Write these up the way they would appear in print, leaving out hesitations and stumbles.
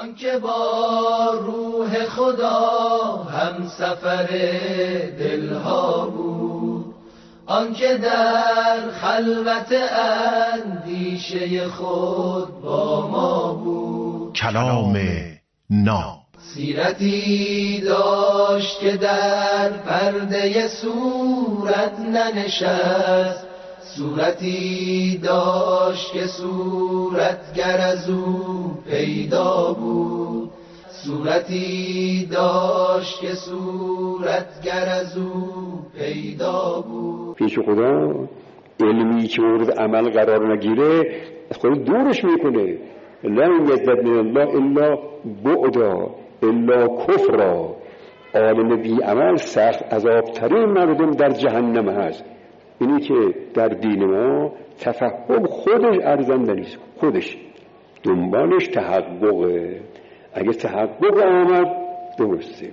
آنکه با روح خدا هم سفر دلها بود، آنکه در خلوت اندیشه خود با ما بود. کلام ناب سیرتی داشت که در پرده صورت ننشست، صورتی داشت که صورتگر از او پیدا بود، صورتی داشت که صورتگر از او پیدا بود. پیش خدا علمی که مورد عمل قرار نگیره از خود دورش میکنه. لا یزدد من الله الا بعدا الا کفرا. عالم بی عمل سخت عذابترین مردم در جهنم هست. اینی که در دین ما تفهم خودش ارزنده نیست، خودش دنبالش تحققه. اگه تحقق آمد درسته،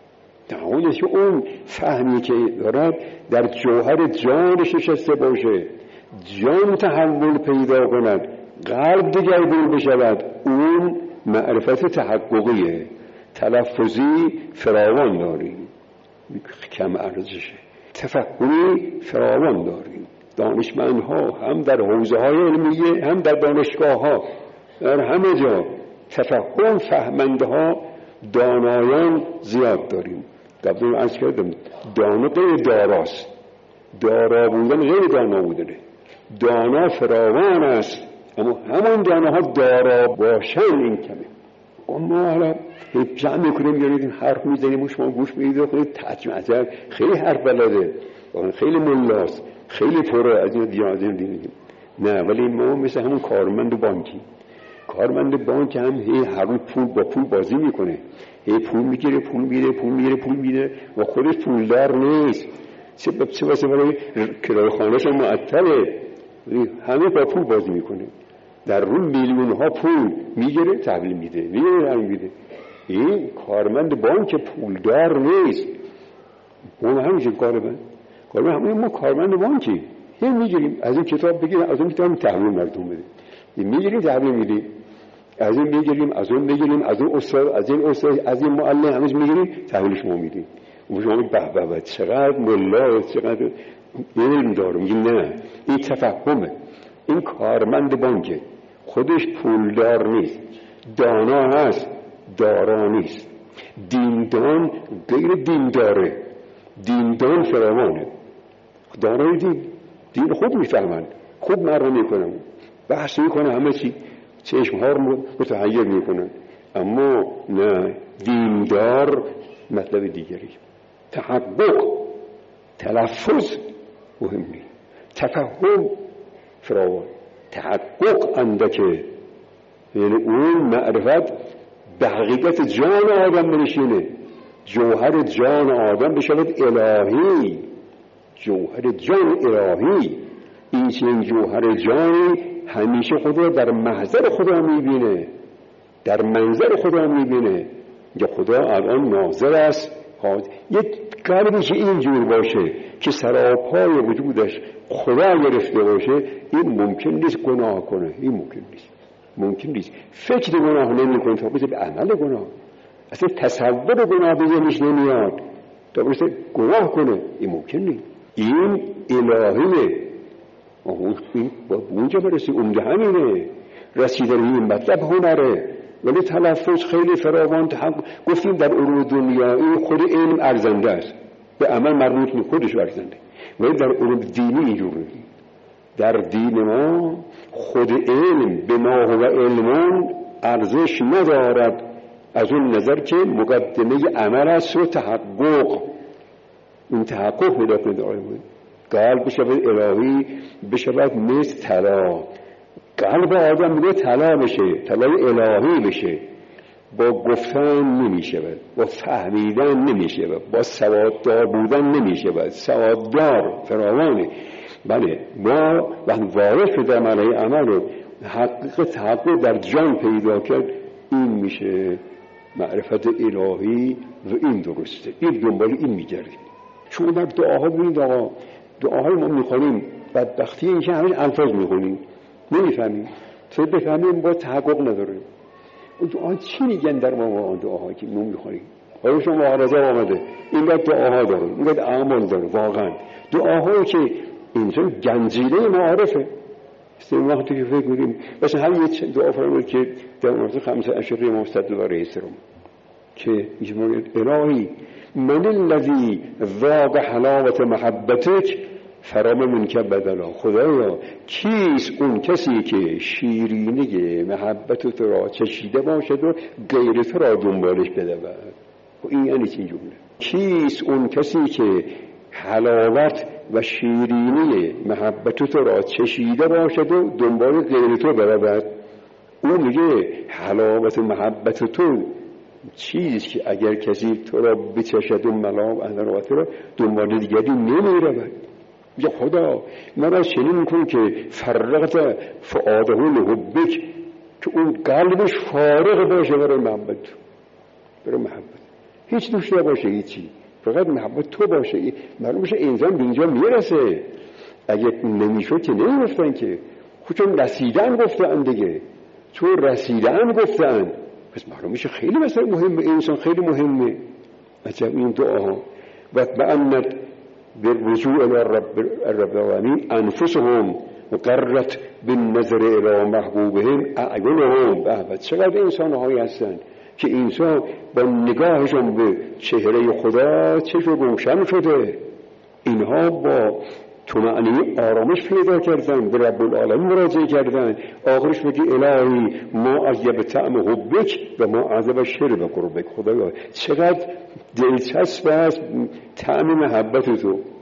تحققش که اون فهمی که دارد در جوهر جانش نشسته باشه، جان تحول پیدا کند، قلب دگرگون بشود، اون معرفت تحققیه. تلفظی فراوان داریم کم ارزشه، تفهمی فراوان داریم. دانشمندها هم در حوزه های علمیه هم در دانشگاه ها در همه جا تفهم فهمنده ها دانایان زیاد داریم. قبلا عرض کردم دانا غیر داراست، دارا بودن غیر دانا بودنه. دانا فراوان است اما همون داناها دارا باشن این کمه. اما حالا جمع میکنیم یعنی حرف میزنیم و شما گوش میدید و خیلی تجمعتر خیلی حرف بلده، خیلی ملاست، خیلی پره از این دیازم دیدیم. نه، ولی ما مثل همون کارمند بانکی، کارمند بانک هم هر روز پول با پول بازی میکنه، پول میگیره، پول میده، پول میگیره، پول میده و خودش پولدار نیست. چه واسه برای کرایه خانه‌اش معطله، همه با پول بازی میکنه. در روز میلیون ها پول میگیره تحویل میده، میده. این کارمند بانک پولدار نیست. ما همیشه کارمند همون ما کارمند بانکی میگیریم، از این کتاب بگیریم، از اون کتاب تحویل مردم بده، میگیریم تحویل میدیم، از این میگیریم، از اون میگیریم، از اون استاد، از این استاد، از این معلم، همش میگیریم تحویل شما میدیم. و شما به چقدر ملا، چقدر علم داره. میگیم نه، این تفهمه. این کارمند بانکه، خودش پولدار نیست، دانا هست، دارا نیست. دیندان غیر دینداره، دیندان فراوانه. دارای دین خوب میفهمن، خوب مردم میکنن، بحث میکنن، همه چی چشمها رو متحیر میکنن. اما نه، دیندار مطلب دیگری. تحقق، تلفظ مهم نیست، تفهم فراوان. تحقق اندکه، یعنی اون معرفت به حقیقت جان آدم بنشینه، جوهر جان آدم بشود الهی، جوهر جان الهی. این جوهر جانی همیشه خدا در محضر خدا میبینه، در منظر خدا میبینه. یا خدا الان ناظر است. یک قلبی که اینجور باشه که سراپای وجودش خدا گرفته باشه، این ممکن نیست گناه کنه. این ممکن نیست فکر گناه نمی کنه تا بشه به عمل گناه. اصلا تصور گناه به ذهنش نمیاد تا بشه گناه کنه. این ممکن نیست. این الهیه. این با اونجا برسی، عمده همینه. رسیدن این مطلب هنره، ولی تلفظ خیلی فراوان. گفتیم در علوم دنیایی خود علم ارزنده است، به عمل مربوط نیست، خودش ارزنده. ولی در علوم دینی اینجوره. در دین ما خود علم به ما و علمان ارزش ندارد، از اون نظر که مقدمه عمل است و تحقق. این تحقق پیدا کنه. قلب بشود الهی، بشود مثل طلا. قلب آدم میگه طلا بشه، طلای الهی بشه. با گفتن نمیشه، با فهمیدن نمیشه، با سواددار بودن نمیشه. سواددار فراوانه. بله، ما وقتی وارد شده عمل رو حقیقت در جان پیدا کرد، این میشه معرفت الهی و این درسته. این دنبال این میگردیم. چون در دعاها ببینید آقا، دعاهای ما میخونیم، بدبختی این که همین الفاظ میخونیم، نمیفهمیم. تو بفهمیم با تحقق نداره. دعا چی میگن در ما دعاها که ما میخونیم؟ آیا شما مهارزه آمده اینقدر دعاها داره، اینقدر اعمال داره. واقعا دعاهایی که انسان گنجینه معارفه. وقتی که فکر می‌کنیم مثلا همین دعا فرمود که در مورد 15 امام صدوق علیه السلام که میگه الهی من الذی ذاق حلاوت محبتک فرام منک بدلا. خدایا کیست اون کسی که شیرینی محبت تو را چشیده باشد و غیر تو را دنبالش بدود؟ این یعنی چی جمله؟ کیست اون کسی که حلاوت و شیرینی محبت تو را چشیده باشد و دنبال غیر تو برود؟ او میگه حلاوت و محبت تو چیزی که اگر کسی تو را بچشد و ملام اندروات را دنبال دیگری نمیرود. یا خدا مرا چنین میکنی که فرقت فؤاده لحبک، که اون قلبش فارغ باشه برای محبت، برای محبت هیچ دوست نباشه، هیچی، فقط محبت تو باشه. معلوم میشه انسان به اینجا میرسه. اگه نمیشد که نمیگفتن که، خود چون رسیدن گفتن دیگه، چون رسیدن گفتن، پس معلوم میشه خیلی مثلا مهمه، انسان خیلی مهمه. عجب این دعاها. و بأنت بالرجوع الى رب العالمین انفسهم وقرت بالنظر الى محبوبهم اعینهم. به چقدر انسان هایی هستن که انسان با نگاهشون به چهره خدا چشم روشن شده. اینها با طمأنینه آرامش پیدا کردن، به رب العالمین مراجعه کردن. آخرش میگه الهی ما عجب طعم حبک و ما عذب شرب قربک. خدایا چقدر دلچسب است طعم محبت تو.